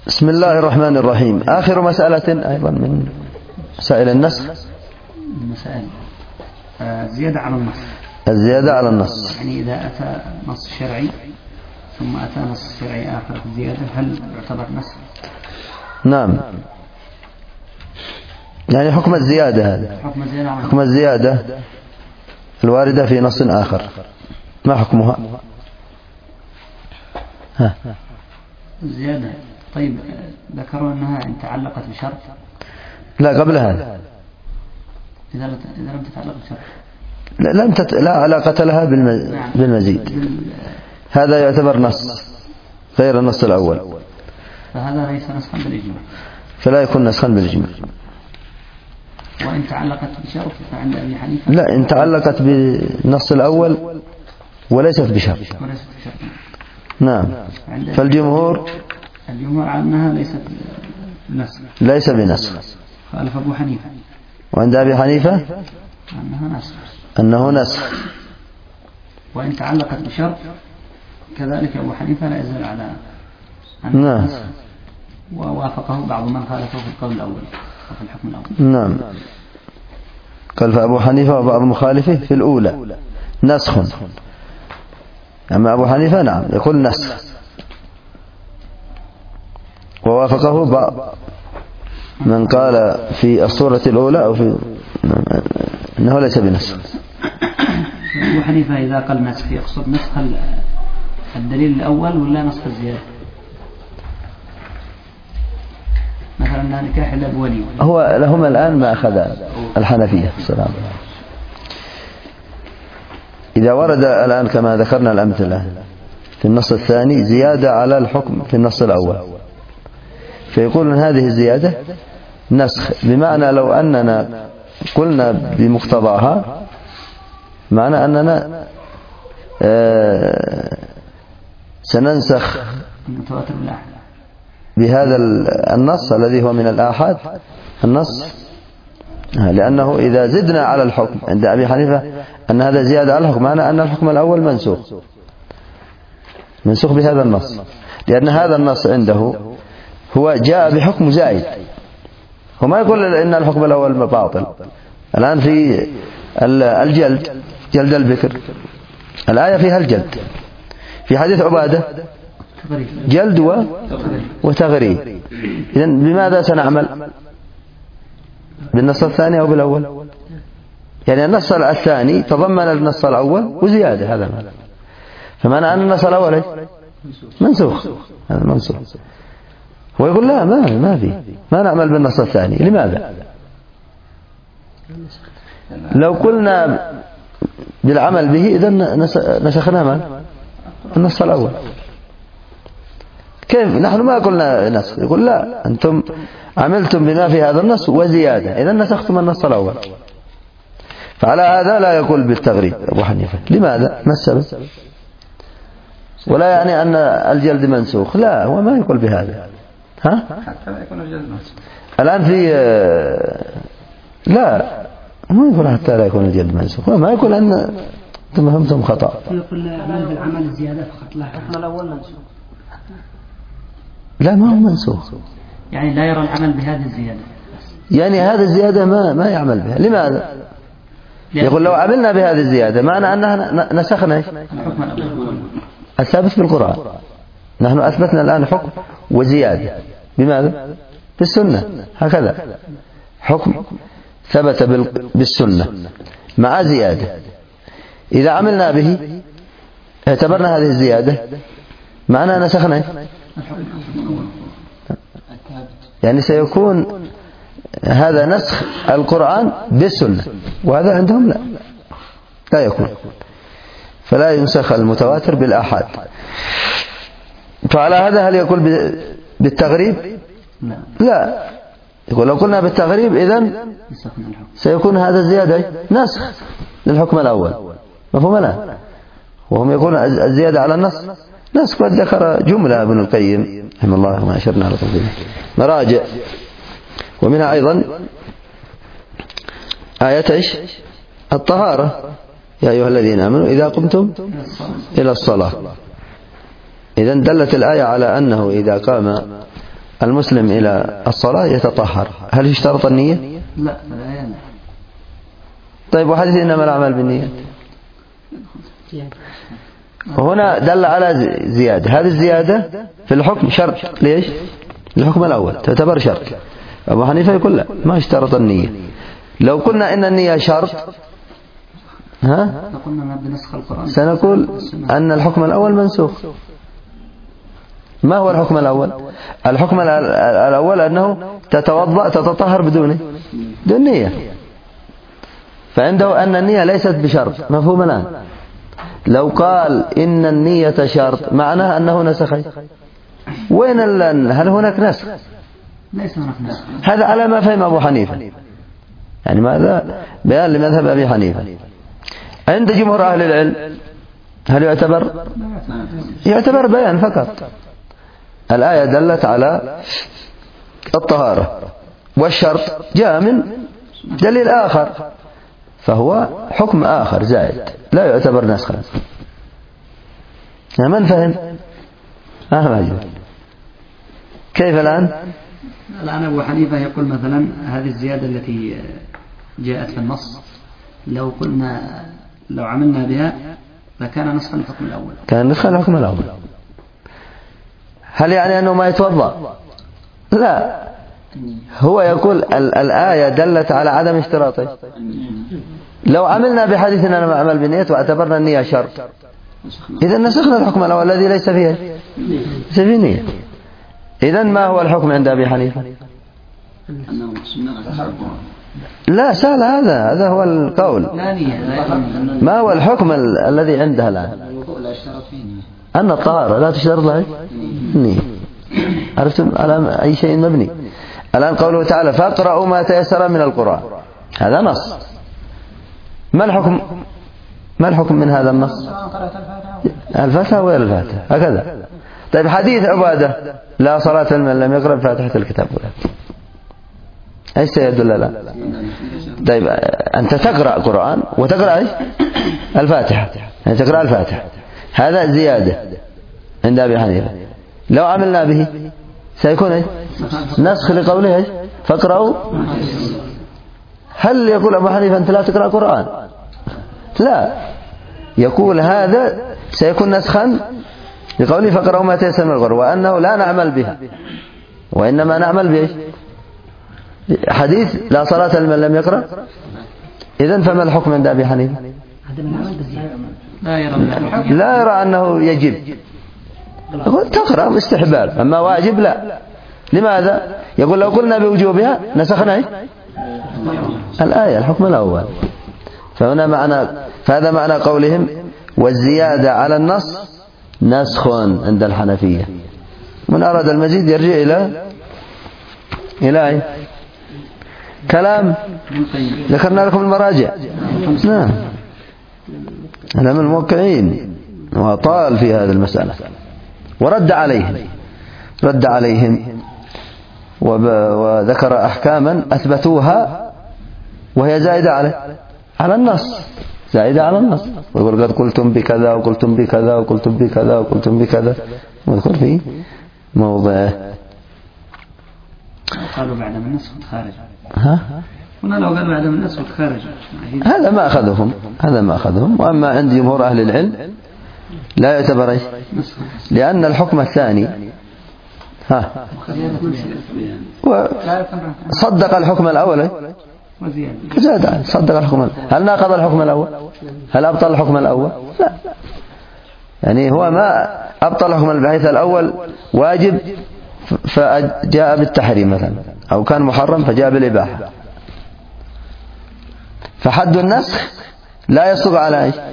بسم الله الرحمن الرحيم. آخر مسألة أيضا من مسائل النسخ، المسائل زيادة على النص. الزيادة على النص، يعني إذا أتى نص شرعي ثم أتى نص شرعي آخر زيادة، هل يعتبر نسخ؟ نعم، يعني حكم الزيادة، هذا حكم الزيادة الواردة في نص آخر، ما حكمها؟ الزيادة. طيب، ذكروا أنها إن تعلقت بشرط. لا، قبل هذا إذا لم تتعلق بشرط لا علاقة لها بالمزيد. هذا يعتبر نص غير النص الأول، فهذا ليس نسخا بالإجماع، فلا يكون نسخا بالإجماع. وإن تعلقت بشرط فعند أبي حنيفة لا، إن تعلقت بالنص الأول وليست بشرط. نعم، فالجمهور على أنها ليست بنسخ، ليس بنسخ. خالف أبو حنيفة، وعند أبي حنيفة أنه نسخ. وإن تعلقت بشرط كذلك أبو حنيفة لا يزال على نعم، ووافقه بعض من خالفه في القول الأول وفي الحكم الأول. نعم، قال فأبو حنيفة وبعض مخالفه في الأولى نسخ، أما أبو حنيفة نعم يقول نسخ، ووافقه بعض من قال في الصورة الأولى أو في أنه ليس بنسخ. أبو حنيفة إذا قال نسخ يقصد نسخ الدليل الأول ولا نسخ الزيادة؟ مثلا نكاح الأب ولي، هو لهم الآن ما أخذ الحنفية السلام. إذا ورد الآن كما ذكرنا الأمثلة في النص الثاني زيادة على الحكم في النص الأول، فيقولون هذه الزيادة نسخ، بمعنى لو أننا قلنا بمقتضاها، معنى أننا سننسخ بهذا النص الذي هو من الآحاد النص، لأنه إذا زدنا على الحكم عند أبي حنيفة أن هذا زيادة على الحكم، معنى أن الحكم الأول منسوخ بهذا النص، لأن هذا النص عنده هو جاء بحكم زائد، وما يقول إن الحكم الأول باطل. الآن في الجلد، جلد البكر، الآية فيها الجلد، في حديث عبادة جلد وتغريب. إذن بماذا سنعمل؟ بالنص الثاني أو بالأول؟ يعني النص الثاني تضمن النص الأول وزيادة، هذا معنى، فمعنى أن النص الأول منسوخ، هذا منسوخ. ويقول لا، ما نعمل بالنص الثاني. لماذا؟ لو قلنا بالعمل به إذن نسخنا النص الأول. كيف؟ نحن ما قلنا نسخ. يقول لا، أنتم عملتم بما في هذا النص وزيادة، إذن نسختم النص الأول. فعلى هذا لا يقول بالتغريب أبو حنيفة. لماذا؟ ما السبب؟ ولا يعني أن الجلد منسوخ، لا، هو ما يقول بهذا. حتى لا يكون الجلد منسوخ. الآن في لا، ما يقول حتى لا يكون الجلد منسوخ، ما يقول أن أنتم فهمتم خطأ. يقول العمل بالعمل الزيادة فقط، لا حكم الأول منسوخ. لا، ما هو منسوخ، يعني لا يرى العمل بهذه الزيادة، يعني هذه الزيادة ما يعمل بها. لماذا؟ يقول لو عملنا بهذه الزيادة معنى أننا نسخنا الثابت بالقرآن. نحن أثبتنا الآن حكم وزيادة، بماذا؟ بالسنة. هكذا حكم ثبت بالسنة مع زيادة، إذا عملنا به اعتبرنا هذه الزيادة معنى نسخنا، يعني سيكون هذا نسخ القرآن بالسنة، وهذا عندهم لا يكون، فلا ينسخ المتواتر بالآحاد. فعلى هذا هل يقول بالتغريب؟ لا، يقول لو قلنا بالتغريب إذن سيكون هذا زيادة نسخ للحكم الأول، مفهوم لا؟ وهم يقولون الزيادة على النص نسخ. قد ذكر جملة ابن القيم رحمه الله ما أشرنا على تفضيله مراجع، ومنها أيضا آية الطهارة، يا أيها الذين آمنوا إذا قمتم إلى الصلاة. إذن دلت الآية على أنه إذا قام المسلم إلى الصلاة يتطهر، هل يشترط النية؟ لا. طيب وحديث إنما الأعمال بالنيات هنا دل على زيادة، هذه الزيادة في الحكم شرط. ليش؟ الحكم الأول تعتبر شرط. أبو حنيفة يقول لا، ما اشترط النية. لو قلنا إن النية شرط سنقول أن الحكم الأول منسوخ. ما هو الحكم الأول؟ الحكم الأول أنه تتوضأ تتطهر بدون نية، فعنده أن النية ليست بشرط. مفهوم الآن؟ لو قال إن النية شرط معناه أنه نسخ. وين هل هناك نسخ؟ ليس هناك نسخ. هذا على ما فهم أبو حنيفة، يعني ماذا بيان لمذهب أبي حنيفة. عند جمهور أهل العلم هل يعتبر بيان فقط. الآية دلت على الطهارة، والشرط جاء من دليل آخر، فهو حكم آخر زائد لا يعتبر نسخا. من فهم؟ كيف الآن؟ الآن أبو حنيفة يقول مثلا هذه الزيادة التي جاءت في النص لو عملنا بها فكان نسخا الحكم الأول. كان نسخا الحكم الأول. هل يعني أنه ما يتوضأ؟ لا، هو يقول الآية دلت على عدم اشتراطه. لو عملنا بحديثنا أنا أعمل بالنية واعتبرنا النية شرط، إذا نسخنا الحكم الأول الذي ليس فيه نية. إذا ما هو الحكم عند أبي حنيفة؟ لا سهل، هذا هو القول. ما هو الحكم الذي عندها الآن؟ أن الطهارة لا تشترط لها نية. عرفتم على أي شيء مبني؟ الآن قوله تعالى فاقرأوا ما تيسر من القرآن، هذا نص. ما الحكم من هذا النص؟ الفاتحة وغير الفاتحة هكذا. طيب حديث عبادة لا صلاة لمن لم يقرأ بفاتحة الكتاب ولا، ايش سيدل لا؟ طيب أنت تقرأ قرآن وتقرأ ايش؟ الفاتحة، يعني تقرأ الفاتحة، هذا زيادة عند أبي حنيفة. لو عملنا به سيكون ايش؟ نسخ لقوله ايش؟ فاقرأوا. هل يقول أبو حنيفة أنت لا تقرأ قرآن؟ لا، يقول هذا سيكون نسخا لقوله فاقرأوا ما تيسر من القرآن، وأنه لا نعمل بها وإنما نعمل بإيش؟ حديث لا صلاة لمن لم يقرأ. إذن فما الحكم عند أبي حنيفة؟ لا يرى أنه يجب، يقول تقرأ استحباب، أما واجب لا. لماذا؟ يقول لو قلنا بوجوبها نسخنا الآية الحكم الأول. فهذا معنى قولهم والزيادة على النص نسخ عند الحنفية. من أراد المزيد يرجع إلى كلام ذكرنا لكم المراجع. نعم، هذا من الموقعين وطال في هذه المسألة، ورد عليهم وذكر أحكاما أثبتوها وهي زائدة على النص، ويقول قد قلتم بكذا وقلتم بكذا وقلتم بكذا وقلتم بكذا، ويذكر في موضعه. قالوا بعد من النسخ خارج. هنا لو قالوا بعد من النسخ خارج هذا ما أخذهم. وأما عند جمهور أهل العلم لا يعتبر لأن الحكم الثاني صدق الحكم الأول زاد، صدق الحكم الأول. هل ناقض الحكم الأول؟ هل أبطل الحكم الأول؟ لا، يعني هو ما أبطل الحكم بحيث الأول واجب فجاء بالتحريم مثلا، أو كان محرم فجاء بالإباحة. فحد النسخ لا يصدق على ايش؟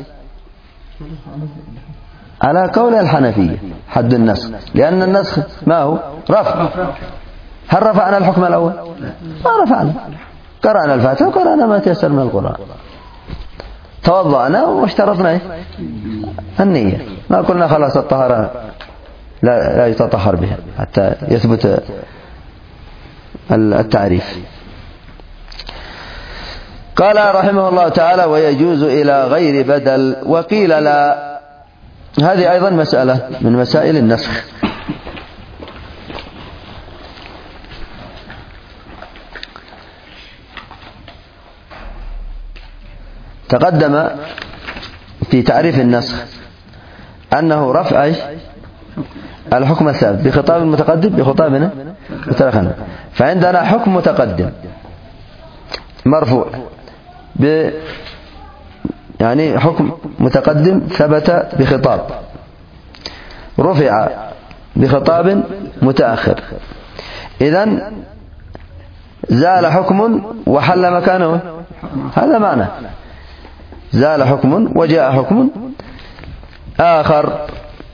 على قول الحنفية حد النسخ، لأن النسخ ما هو؟ رفع. هل رفعنا الحكم الأول؟ ما رفعنا، قرأنا الفاتحة وقرأنا ما تيسر من القرآن، توضأنا واشترطنا النية، ما قلنا خلاص الطهارة لا يتطهر بها حتى يثبت التعريف. قال رحمه الله تعالى ويجوز إلى غير بدل، وقيل لا. هذه أيضا مسألة من مسائل النسخ. تقدم في تعريف النسخ أنه رفع الحكم الثابت بخطاب متقدم بخطاب متأخر. فعندنا حكم متقدم مرفوع يعني حكم متقدم ثبت بخطاب رفع بخطاب متأخر، إذن زال حكم وحل مكانه، هذا معنى زال حكم وجاء حكم آخر.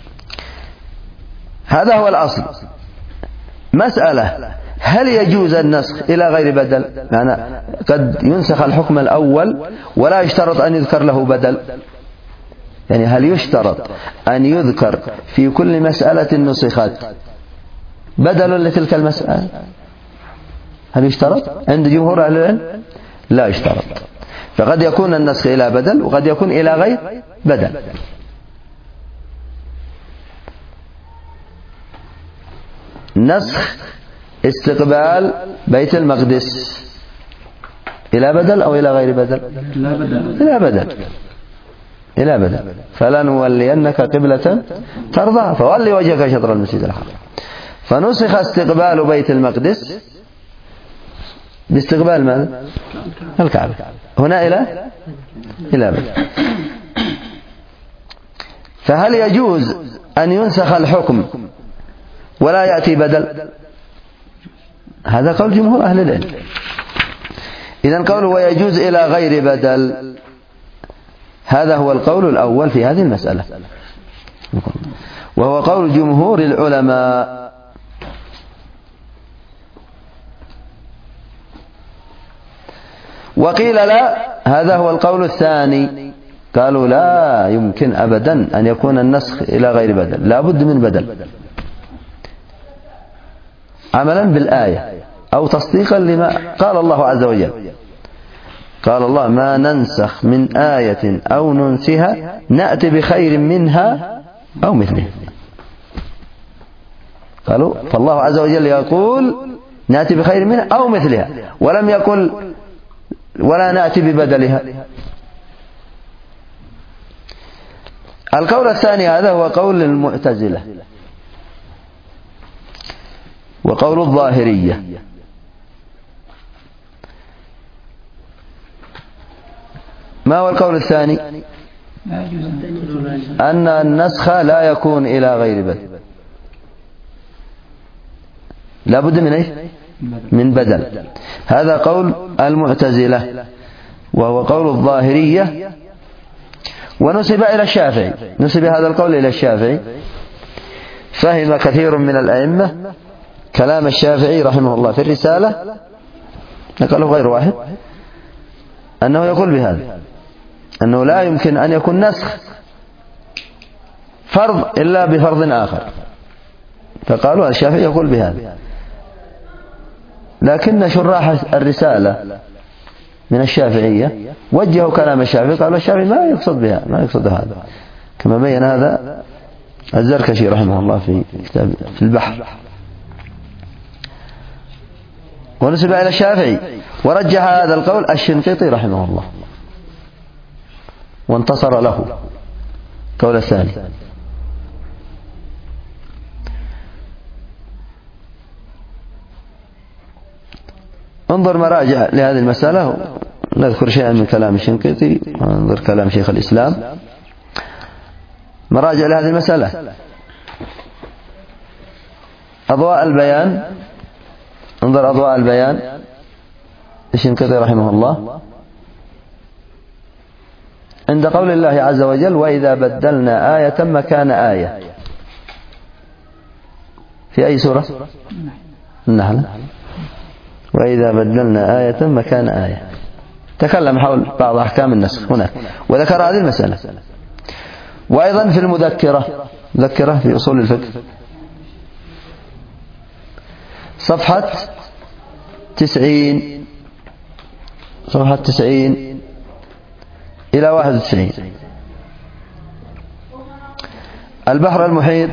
هذا هو الأصل. مسألة: هل يجوز النسخ إلى غير بدل؟ يعني قد ينسخ الحكم الأول ولا يشترط أن يذكر له بدل، يعني هل يشترط أن يذكر في كل مسألة نسخت بدل لتلك المسألة؟ هل يشترط؟ عند جمهور أهل العلم لا يشترط. فقد يكون النسخ إلى بدل وقد يكون إلى غير بدل. نسخ استقبال بيت المقدس إلى بدل أو إلى غير بدل؟ إلى بدل. إلى بدل. فلنولينك قبلة ترضى فولي وجهك شطر المسجد الحرام. فنسخ استقبال بيت المقدس باستقبال ماذا؟ الكعبة. هنا إلى بدل. فهل يجوز أن ينسخ الحكم ولا يأتي بدل؟ هذا قول جمهور أهل العلم. إذن قوله ويجوز إلى غير بدل، هذا هو القول الأول في هذه المسألة، وهو قول جمهور العلماء. وقيل لا، هذا هو القول الثاني، قالوا لا يمكن أبدا أن يكون النسخ إلى غير بدل، لا بد من بدل، عملا بالآية أو تصديقا لما قال الله عز وجل. قال الله: ما ننسخ من آية أو ننسها نأتي بخير منها أو مثلها. قالوا فالله عز وجل يقول نأتي بخير منها أو مثلها، ولم يقل ولا نأتي ببدلها. القول الثاني هذا هو قول المعتزلة وقول الظاهرية. ما هو القول الثاني؟ أن النسخ لا يكون إلى غير بدل، لا بد من إيش؟ من بدل. هذا قول المعتزلة وهو قول الظاهرية، ونسب إلى الشافعي، نسب هذا القول إلى الشافعي. فهم كثير من الأئمة كلام الشافعي رحمه الله في الرسالة، نقله غير واحد، أنه يقول بهذا، أنه لا يمكن أن يكون نسخ فرض إلا بفرض آخر، فقالوا الشافعي يقول بهذا. لكن شراح الرسالة من الشافعية وجهوا كلام الشافعي، قالوا الشافعي ما يقصد بها، ما يقصد هذا، كما بين هذا الزركشي رحمه الله في كتاب في البحر. ونسب إلى الشافعي، ورجح هذا القول الشنقيطي رحمه الله، وانتصر له قول الثاني. انظر مراجع لهذه المسألة، نذكر شيئا من كلام الشنقيطي وننظر كلام شيخ الإسلام. مراجع لهذه المسألة: أضواء البيان، انظر أضواء البيان الشنقيطي رحمه الله عند قول الله عز وجل: وإذا بدلنا آية مكان آية. في أي سورة؟ النحل. وإذا بدلنا آية مكان آية. تكلم حول بعض أحكام النسخ هناك وذكر هذه المسألة. وأيضا في المذكرة، مذكرة في أصول الفقه، صفحة 90 إلى 91. البحر المحيط،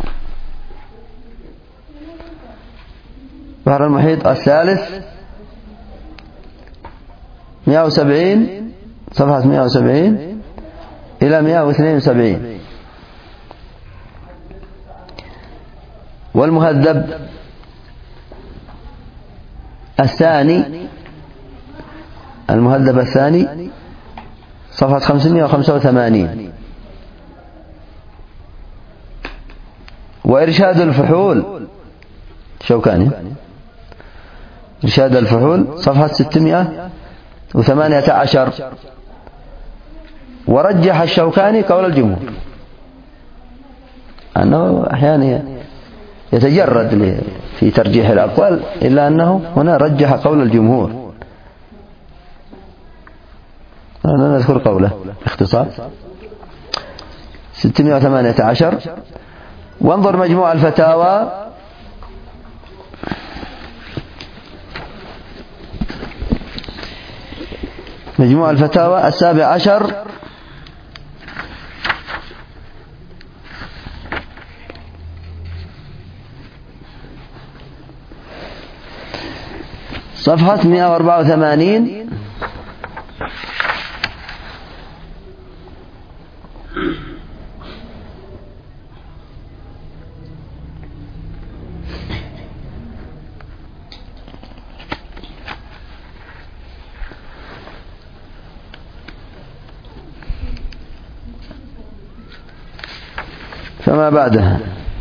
البحر المحيط الثالث 170 صفحة 170 إلى 172. والمهذب الثاني، المهذب الثاني صفحة 585. وإرشاد الفحول شوكاني، إرشاد الفحول صفحة 618. ورجح الشوكاني قول الجمهور، أنه أحيانا يتجرد في ترجيح الأقوال، إلا أنه هنا رجح قول الجمهور. أنا نذكر قوله باختصار 618. وانظر مجموع الفتاوى مجموع الفتاوى 17 صفحة 184. فما بعدها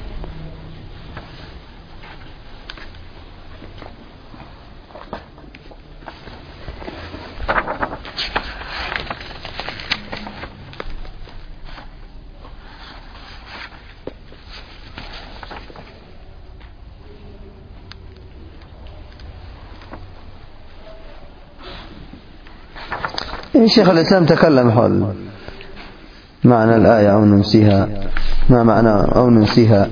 شيخ الإسلام تكلم حول معنى الآية أو ننسيها، ما معنى أو ننسيها.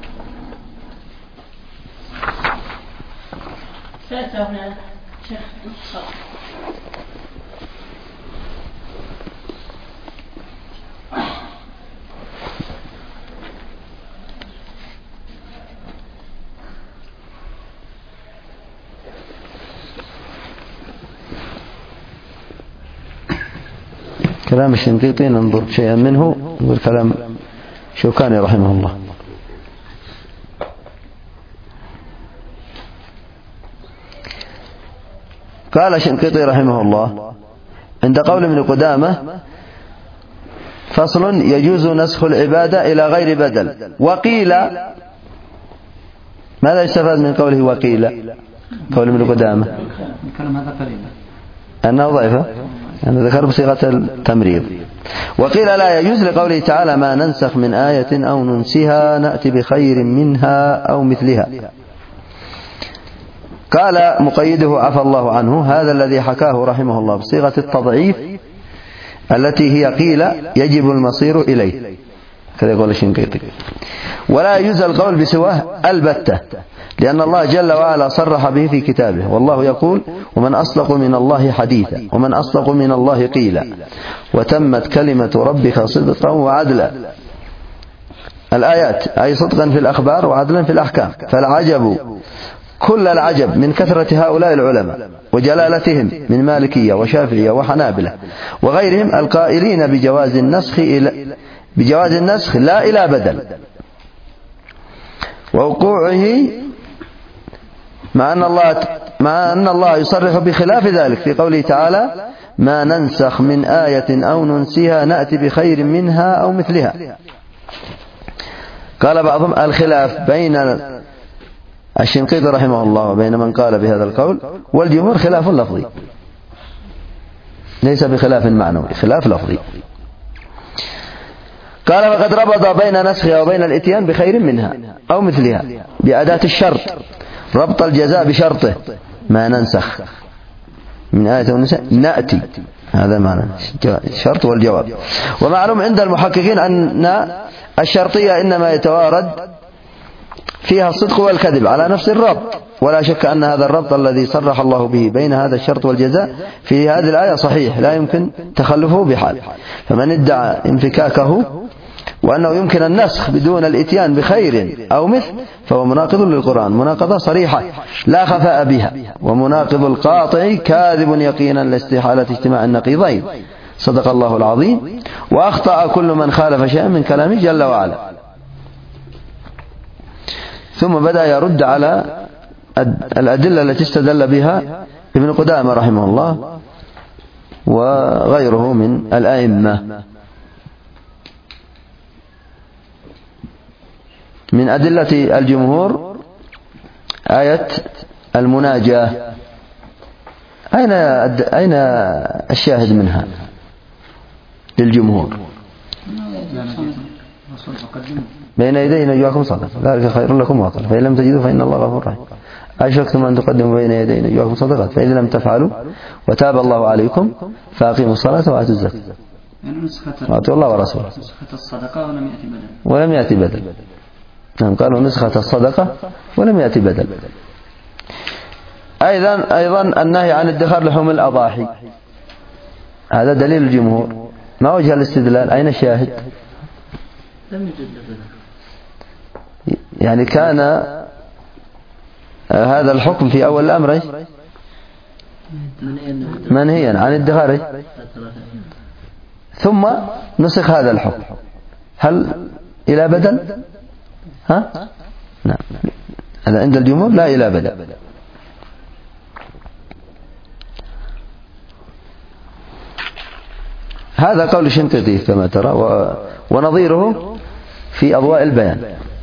كلام الشنقيطي ننظر شيئا منه، والكلام شوكاني رحمه الله. قال الشنقيطي رحمه الله عند قول ابن قدامة: فصل: يجوز نسخ العبادة إلى غير بدل. وقيل، ماذا يستفاد من قوله وقيل؟ قول ابن قدامة الكلام هذا قليل أنه ضعيفة، أنا ذكر بصيغة التمريض. وقيل لا يجوز لقوله تعالى: ما ننسخ من آية أو ننسها نأتي بخير منها أو مثلها. قال مقيده عفى الله عنه: هذا الذي حكاه رحمه الله بصيغة التضعيف التي هي قيل يجب المصير إليه، كذا يقول الشنقيطي. ولا يجوز القول بسواه البتة، لأن الله جل وعلا صرح به في كتابه، والله يقول: ومن أصدق من الله حديثا ومن أصدق من الله قيلا وتمت كلمة ربك صدقا وعدلا. الآيات أي صدقا في الأخبار وعدلا في الأحكام. فالعجب كل العجب من كثرة هؤلاء العلماء وجلالتهم من مالكية وشافعية وحنابلة وغيرهم القائلين بجواز النسخ لا إلى بدل، ووقوعه مع أن الله يصرح بخلاف ذلك في قوله تعالى: ما ننسخ من آية أو ننسيها نأتي بخير منها أو مثلها. قال بعضهم: الخلاف بين الشنقيطي رحمه الله وبين من قال بهذا القول والجمهور خلاف لفظي، ليس بخلاف معنوي، خلاف لفظي. قال: وقد ربط بين نسخها وبين الاتيان بخير منها أو مثلها بأداة الشرط، ربط الجزاء بشرطه: ما ننسخ من آية وننسى نأتي، هذا معنى الشرط والجواب. ومعلوم عند المحققين أن الشرطية إنما يتوارد فيها الصدق والكذب على نفس الربط، ولا شك أن هذا الربط الذي صرح الله به بين هذا الشرط والجزاء في هذه الآية صحيح، لا يمكن تخلفه بحال. فمن ادعى انفكاكه وأنه يمكن النسخ بدون الاتيان بخير أو مثل فهو مناقض للقرآن مناقضة صريحة لا خفاء بها، ومناقض القاطع كاذب يقينا لاستحالة اجتماع النقيضين. صدق الله العظيم. وأخطأ كل من خالف شيئا من كلامه جل وعلا. ثم بدأ يرد على الأدلة التي استدل بها ابن قدامة رحمه الله وغيره من الأئمة. من أدلة الجمهور آية المناجاة. أين الشاهد منها للجمهور؟ بين يدي نجواكم صدقة ذلك خير لكم وأطهر فإن لم تجدوا فإن الله غفور رحيم. أشركتم أن تقدموا بين يدي نجواكم صدقات فإذا لم تفعلوا وتاب الله عليكم فأقيموا الصلاة وآتوا الزكاة وأطيعوا الله ورسوله. نسخة الصدقة ولم يأتي بدل. نعم قالوا نسخة الصدقة ولم يأتي بدل. أيضا النهي عن ادخار لحوم الأضاحي، هذا دليل الجمهور. ما وجه الاستدلال؟ أين الشاهد؟ يعني كان هذا الحكم في أول الأمر منهيا عن ادخاره، ثم نسخ هذا الحكم. هل إلى بدل؟ ها؟ نعم، هذا عند الجمهور لا إلى بدل. هذا قول الشنقيطي كما ترى، ونظيره في أضواء البيان.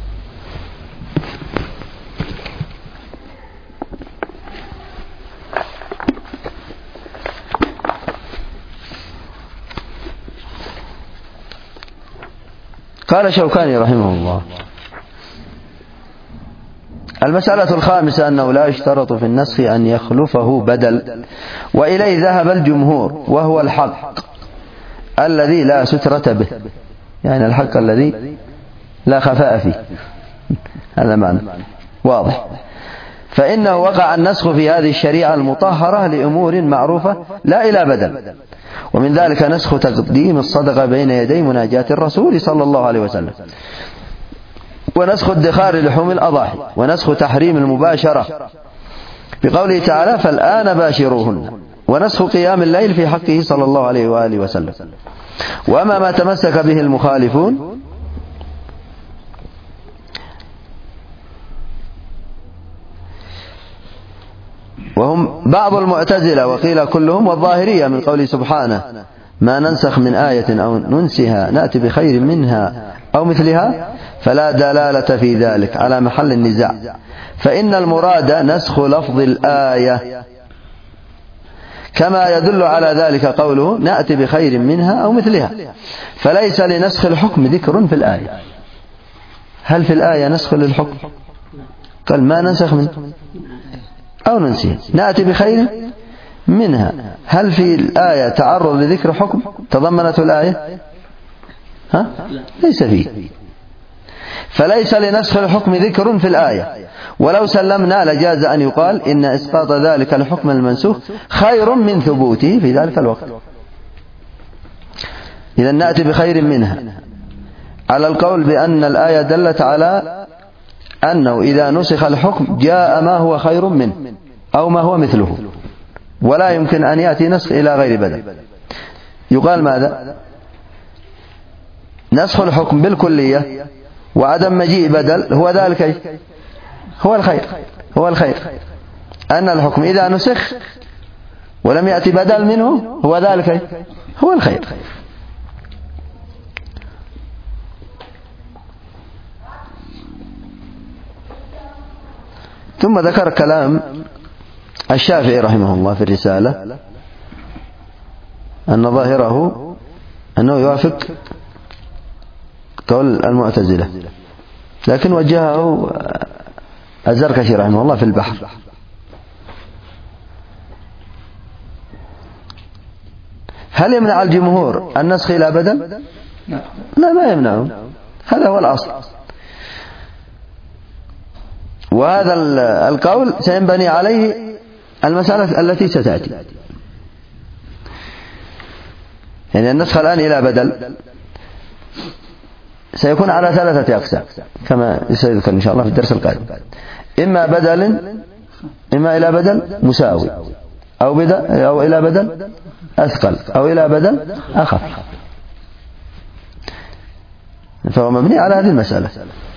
قال شوكاني رحمه الله: المسألة الخامسة أنه لا يشترط في النسخ أن يخلفه بدل، وإليه ذهب الجمهور، وهو الحق الذي لا سترة به، يعني الحق الذي لا خفاء فيه، هذا معنى واضح. فإنه وقع النسخ في هذه الشريعة المطهرة لأمور معروفة لا إلى بدل، ومن ذلك نسخ تقديم الصدقة بين يدي مناجاة الرسول صلى الله عليه وسلم، ونسخ ادخار لحوم الأضاحي، ونسخ تحريم المباشرة بقوله تعالى: فالآن باشروهن، ونسخ قيام الليل في حقه صلى الله عليه وآله وسلم. وأما ما تمسك به المخالفون وهم بعض المعتزلة وقيل كلهم والظاهرية من قوله سبحانه: ما ننسخ من آية أو ننسها نأتي بخير منها أو مثلها، فلا دلالة في ذلك على محل النزاع، فإن المراد نسخ لفظ الآية، كما يدل على ذلك قوله: نأتي بخير منها أو مثلها، فليس لنسخ الحكم ذكر في الآية. هل في الآية نسخ للحكم؟ قال: ما ننسخ من أو ننسيه نأتي بخير منها. هل في الآية تعرض لذكر حكم تضمنته الآية؟ ها؟ ليس فيه. فليس لنسخ الحكم ذكر في الآية، ولو سلمنا لجاز أن يقال إن إسقاط ذلك الحكم المنسوخ خير من ثبوته في ذلك الوقت. إذا نأتي بخير منها على القول بأن الآية دلت على أنه إذا نسخ الحكم جاء ما هو خير منه أو ما هو مثله، ولا يمكن أن يأتي نسخ إلى غير بدل. يقال ماذا؟ نسخ الحكم بالكلية وعدم مجيء بدل هو ذلك، هو الخير أن الحكم إذا نسخ ولم يأتي بدل منه هو ذلك هو الخير. ثم ذكر كلام الشافعي رحمه الله في الرسالة أن ظاهره أنه يوافق قول المعتزلة، لكن وجهه الزركشي رحمه الله في البحر. هل يمنع الجمهور النسخ إلى بدل؟ لا، ما يمنعه، هذا هو الأصل. وهذا القول سينبني عليه المسألة التي ستأتي، يعني النسخ الآن إلى بدل سيكون على 3 أقسام كما سيذكر إن شاء الله في الدرس القادم: إما بدل، إما إلى بدل مساوي، أو إلى بدل أثقل أو إلى بدل أخف، فهو مبني على هذه المسألة.